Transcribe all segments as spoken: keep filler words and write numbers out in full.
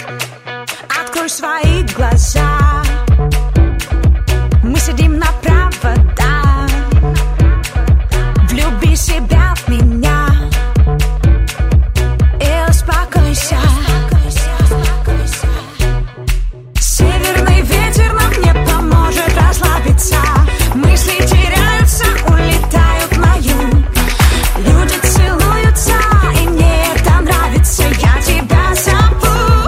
Открой свои глаза. Мы сидим на проводах. Влюби себя в меня и успокойся. Северный ветер нам не поможет расслабиться. Мысли теряются, улетают на юг. Люди целуются, и мне это нравится. Я тебя зову.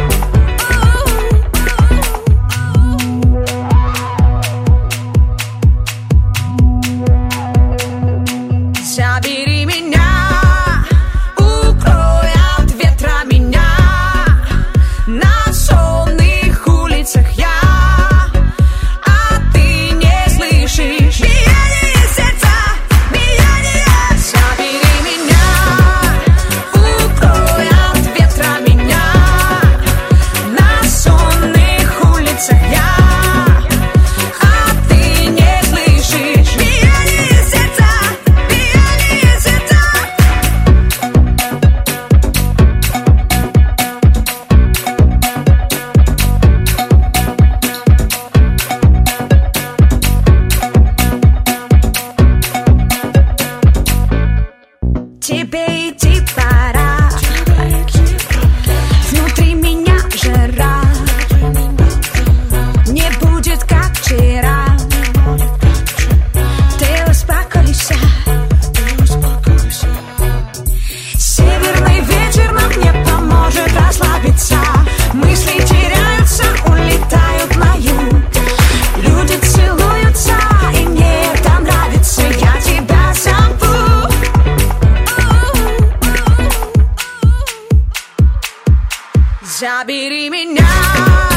Забери меня, укрой от ветра меня. На сонных улицах я, а ты не слышишь биение сердца, биение. Забери меня, укрой от ветра меня. На сонных улицах я, а ты не слышишь биение сердца, биение сердца. Тебе идти пора. Внутри меня жара. Не будет как вчера. Ты успокойся. Северный ветер нам не поможет расслабиться. Мысли теряются, улетают на юг. Люди целуются, и мне это нравится. Я тебя зову. Забери меня.